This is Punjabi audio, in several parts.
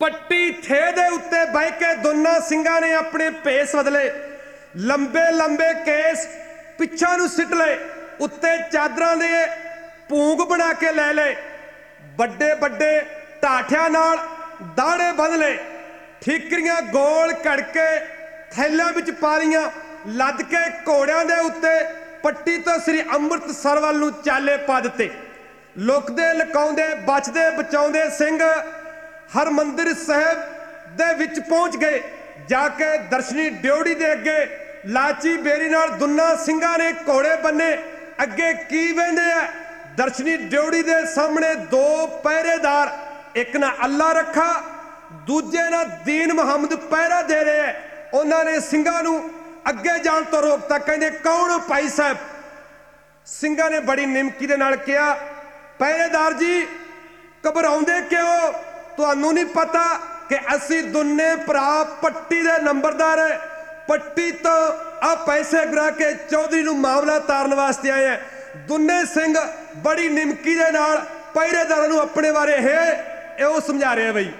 ਪੱਟੀ ਥੇ ਦੇ ਉੱਤੇ ਬਹਿ ਕੇ ਦੋਨਾਂ ਸਿੰਘਾਂ ਨੇ ਆਪਣੇ ਭੇਸ ਬਦਲੇ। ਲੰਬੇ ਲੰਬੇ ਕੇਸ ਪਿੱਛਾਂ ਨੂੰ ਸਿੱਟ ਲਏ, ਉੱਤੇ ਚਾਦਰਾਂ ਦੇ ਭੂੰਗ ਬਣਾ ਕੇ ਲੈ ਲਏ। ਵੱਡੇ ਵੱਡੇ ਢਾਠਿਆਂ ਨਾਲ ਦਾੜੇ ਬੰਨ੍ਹ ਲਏ। ਠੀਕਰੀਆਂ ਗੋਲ ਘੜਕੇ ਥੈਲਿਆਂ ਵਿੱਚ ਪਾ ਲਈਆਂ। ਲੱਦ ਕੇ ਘੋੜਿਆਂ ਦੇ ਉੱਤੇ ਪੱਟੀ ਤੋਂ ਸ੍ਰੀ ਅੰਮ੍ਰਿਤਸਰ ਵੱਲ ਨੂੰ ਚਾਲੇ ਪਾ ਦਿੱਤੇ। ਲੁਕਦੇ ਲੁਕਾਉਂਦੇ ਬਚਦੇ ਬਚਾਉਂਦੇ ਸਿੰਘ ਹਰਮੰਦਰ ਸਾਹਿਬ ਦੇ ਵਿੱਚ ਪਹੁੰਚ ਗਏ। ਜਾ ਕੇ ਦਰਸ਼ਨੀ ਡਿਓੜੀ ਦੇ ਅੱਗੇ ਲਾਚੀ ਬੇਰੀ ਨਾਲ ਦੋਨਾਂ ਸਿੰਘਾਂ ਨੇ ਘੋੜੇ ਬੰਨੇ। ਅੱਗੇ ਕੀ ਵਹਿੰਦੇ ਆ? ਦਰਸ਼ਨੀ ਡਿਓੜੀ ਦੇ ਸਾਹਮਣੇ ਦੋ ਪਹਿਰੇਦਾਰ, ਇੱਕ ਨਾ ਅੱਲਾ ਰੱਖਾ, ਦੂਜੇ ਨਾਲ ਦੀਨ ਮੁਹੰਮਦ ਪਹਿਰਾ ਦੇ ਰਹੇ ਹੈ। ਉਹਨਾਂ ਨੇ ਸਿੰਘਾਂ ਨੂੰ ਅੱਗੇ ਜਾਣ ਤੋਂ ਰੋਕਤਾ। ਕਹਿੰਦੇ ਕੌਣ ਭਾਈ ਸਾਹਿਬ? ਸਿੰਘਾਂ ਨੇ ਬੜੀ ਨਿਮਕੀ ਦੇ ਨਾਲ ਕਿਹਾ, ਪਹਿਰੇਦਾਰ ਜੀ ਘਬਰਾਉਂਦੇ ਕਿਉਂ? ਤੁਹਾਨੂੰ ਨਹੀਂ ਪਤਾ ਕਿ ਅਸੀਂ ਦੋਨੇ ਭਰਾ ਪੱਟੀ ਦੇ ਨੰਬਰਦਾਰ ਹੈ। ਪੱਟੀ ਤੋਂ ਆ ਪੈਸੇ ਗਿਰਾ ਕੇ ਚੌਧਰੀ ਨੂੰ ਮਾਮਲਾ ਤਾਰਨ ਵਾਸਤੇ ਆਏ ਹੈ। ਦੋਨੇ ਸਿੰਘ ਬੜੀ ਨਿਮਕੀ ਦੇ ਨਾਲ ਪਹਿਰੇਦਾਰਾਂ ਨੂੰ ਆਪਣੇ ਬਾਰੇ ਇਹ ਉਹ ਸਮਝਾ ਰਹੇ ਬਈ।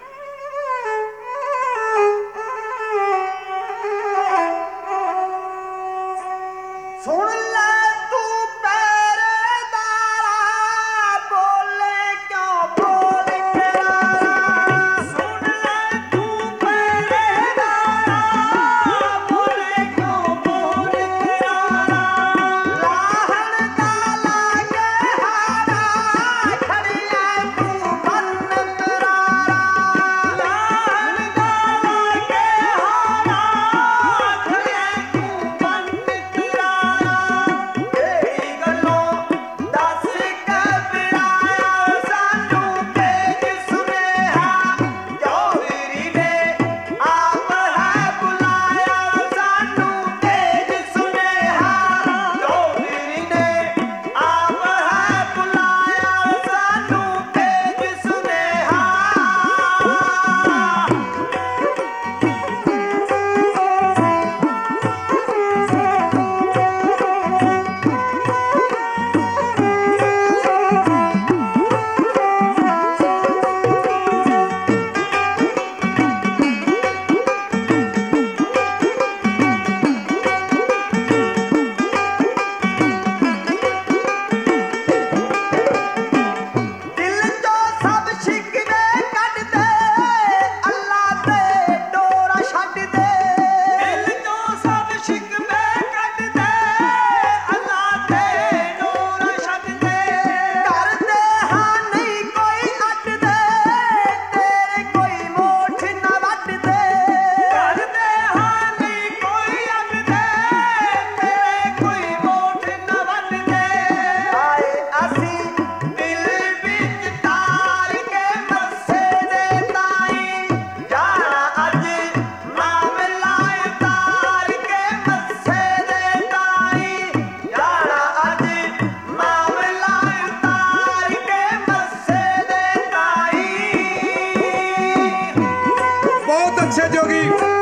ਸੁਣ ਲੈ ਤੂੰ ਪਹਿਰੇਦਾਰਾ, ਬੋਲੇ ਕਿਉਂ ਬੋਲ ਕਰਾਰਾ। ਸੁਣ ਲੈ ਤੂੰ ਪਹਿਰੇਦਾਰਾ, ਬੋਲੇ ਕਿਉਂ ਬੋਲ ਕਰਾਰਾ। ਲਾਹਣ ਦਾ ਲਾਗੇ ਹਾਰਾ, ਖੜੀਆਂ ਤੂੰ ਬੰਨ ਕਰਾਰਾ। ਲਾਹਣ ਦਾ ਲਾਗੇ ਹਾਰਾ, ਖੜੀਆਂ ਤੂੰ ਬੰਨ ਕਰਾਰਾ। ਤੇਰੀ ਗੱਲੋਂ ਦੱਸ ਕੇ ਬਿਰਾਇਆ ਸਾਨੂੰ ਭੇਜ ਸੁਨੇਹਾ। ਚੌਧਰੀ ਨੇ ਆਪ ਹੈ ਬੁਲਾਇਆ ਸਾਨੂੰ ਭੇਜ ਸੁਨੇਹਾ। ਚੌਧਰੀ ਨੇ ਆਪ ਹੈ ਬੁਲਾਇਆ ਸਾਨੂੰ ਭੇਜ ਸੁਨੇਹਾ। ਦਿਲ ਚੋਂ ਸਭ ਸ਼ਿਕਵੇ ਕੱਢ ਦੇ, ਅੱਲਾ ਤੇ ਡੋਰਾ ਛੱਡ ਦੇ। ਦਿਲ ਚੋਂ ਸਭ ਸ਼ਿਕਵੇ ਕੱਢ ਦੇ, ਅੱਲਾ ਤੇ ਡੋਰਾ ਛੱਡ ਦੇ। ਕਰਦੇ ਹਾਂ ਨਹੀਂ ਕੋਈ ਅੱਡ ਦੇ, ਤੇਰੇ ਕੋਈ ਮੋਠ ਨਾ ਵੱਢ ਦੇ। ਕਰਦੇ ਹਾਂ ਨਹੀਂ ਕੋਈ ਅੱਡ ਦੇ, ਤੇਰੇ ਕੋਈ ਮੋਠ ਨਾ ਵੱਢ ਦੇ। ਆਏ ਅਸੀਂ ਦਿਲ ਵਿੱਚ ਤਾਰ ਕੇ ਮੱਸੇ ਦੇ ਤਾਈ, ਜਾਣਾ ਅੱਜ ਮਾਮਲਾ ਉਤਾਰ ਕੇ ਮੱਸੇ ਦੇ ਤਾਈ। ਜਾਣਾ ਅੱਜ ਮਾਮਲਾ ਉਤਾਰ ਕੇ ਮੱਸੇ ਦੇ ਤਾਈ। ਬਹੁਤ ਅੱਛੇ ਜੋਗੀ।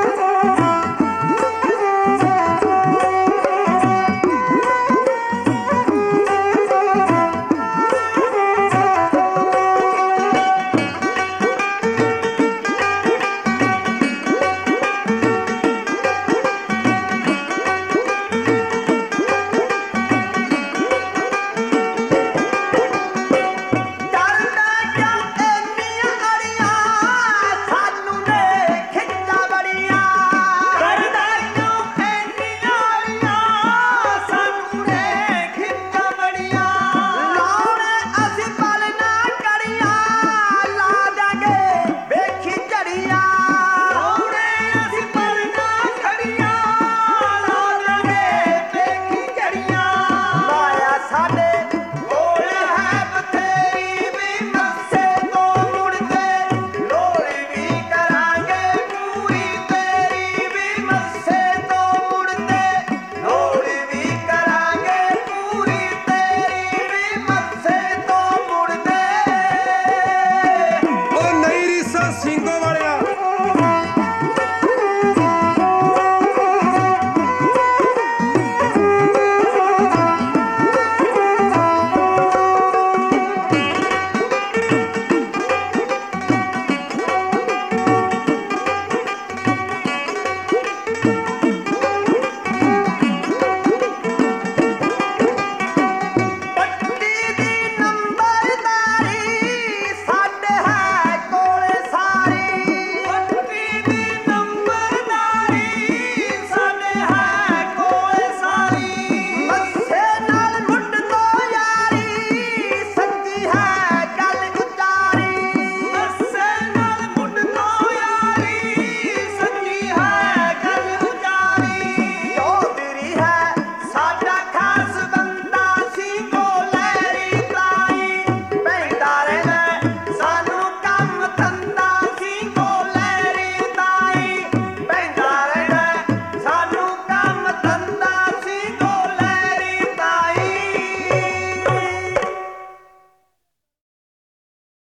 ਡਰਦਾ ਕਿਉਂ ਇੰਨੀਆਂ ਅੜੀਆਂ, ਸਾਨੂੰ ਨੇ ਖਿੱਚਾਂ ਬੜੀਆਂ। ਡਰਦਾ ਕਿਉਂ ਇੰਨੀਆਂ ਅੜੀਆਂ, ਸਾਨੂੰ ਨੇ ਖਿੱਚਾਂ ਬੜੀਆਂ। ਲਾਉਣੇ ਅਸੀਂ ਪਲ ਨਾ ਕੜੀਆਂ, ਲਾ ਦਾਂਗੇ ਵੇਖੀ ਝੜੀਆਂ। ਲਾਉਣੇ ਅਸੀਂ ਪਲ ਨਾ ਕੜੀਆਂ, ਲਾ ਦਾਂਗੇ ਵੇਖੀ ਝੜੀਆਂ। ਮਾਇਆ ਸਾਡੇ ਕੋਲ ਹੈ ਬਥੇਰੀ, ਵੀ ਮੱਸੇ ਤੋਂ ਮੁੜਦੇ ਲੋੜ ਵੀ ਕਰਾਂਗੇ ਪੂਰੀ ਤੇਰੀ। ਵੀ ਮੱਸੇ ਤੋਂ ਮੁੜਦੇ ਲੋੜ ਵੀ ਕਰਾਂਗੇ ਪੂਰੀ ਤੇਰੀ। ਵੀ ਮੱਸੇ ਤੋਂ ਮੁੜਦੇ ਉਹ ਨਹੀਂ ਰੀਸਾ ਸਿੰਘੋ